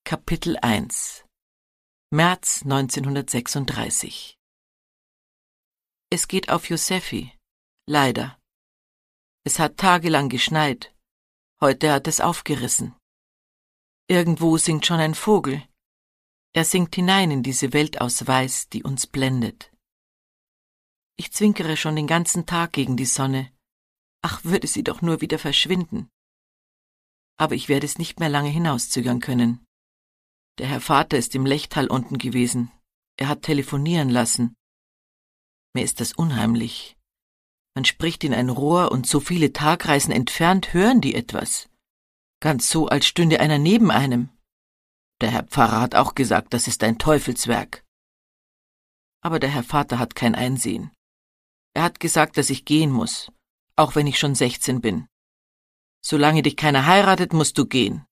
Kapitel 1 März 1936 Es geht auf Josephi. Leider. Es hat tagelang geschneit. Heute hat es aufgerissen. Irgendwo singt schon ein Vogel. Er singt hinein in diese Welt aus Weiß, die uns blendet. Ich zwinkere schon den ganzen Tag gegen die Sonne. Ach, würde sie doch nur wieder verschwinden. Aber ich werde es nicht mehr lange hinauszögern können. Der Herr Vater ist im Lechtal unten gewesen. Er hat telefonieren lassen. Mir ist das unheimlich. Man spricht in ein Rohr und so viele Tagreisen entfernt hören die etwas. Ganz so, als stünde einer neben einem. Der Herr Pfarrer hat auch gesagt, das ist ein Teufelswerk. Aber der Herr Vater hat kein Einsehen. Er hat gesagt, dass ich gehen muss, auch wenn ich schon 16 bin. Solange dich keiner heiratet, musst du gehen.